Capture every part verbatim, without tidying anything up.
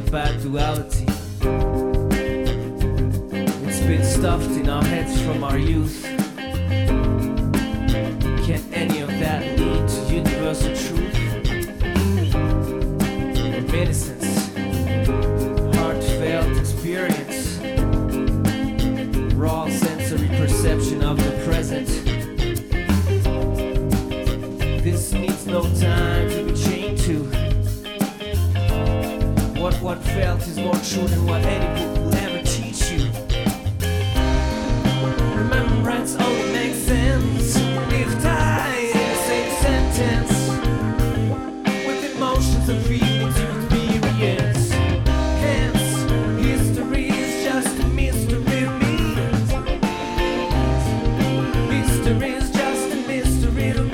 about duality. It's been stuffed in our heads from our youth. Can any of that lead to universal truth? Or medicines, heartfelt experience, raw sensory perception of the present. This needs no time to be chained to. What what felt is more true than what any book will ever teach you. Remembrance only makes sense if tied in the same sentence with emotions and feelings you experience. Hence, history is just a mystery to me. History is just a mystery to me.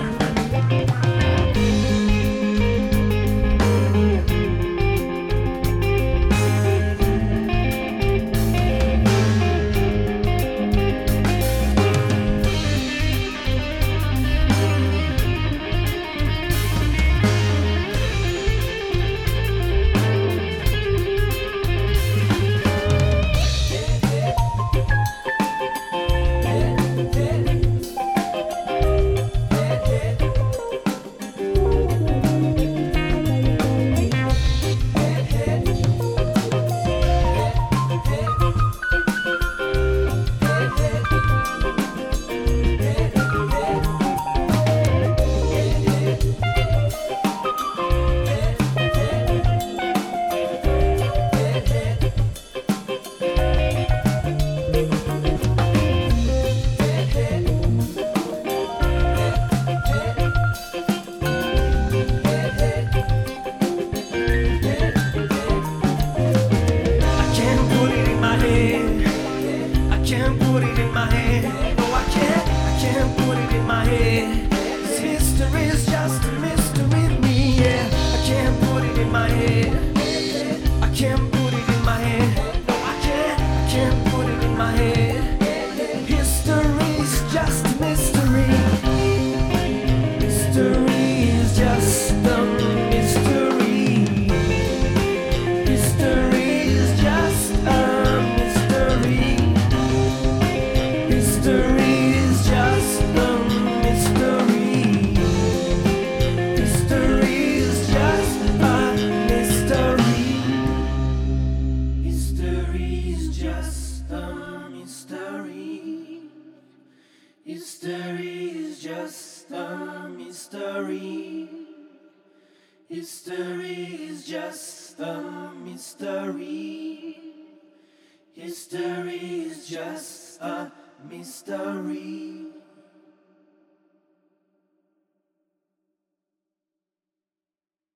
History is just a mystery. History is just a mystery. History is just a mystery.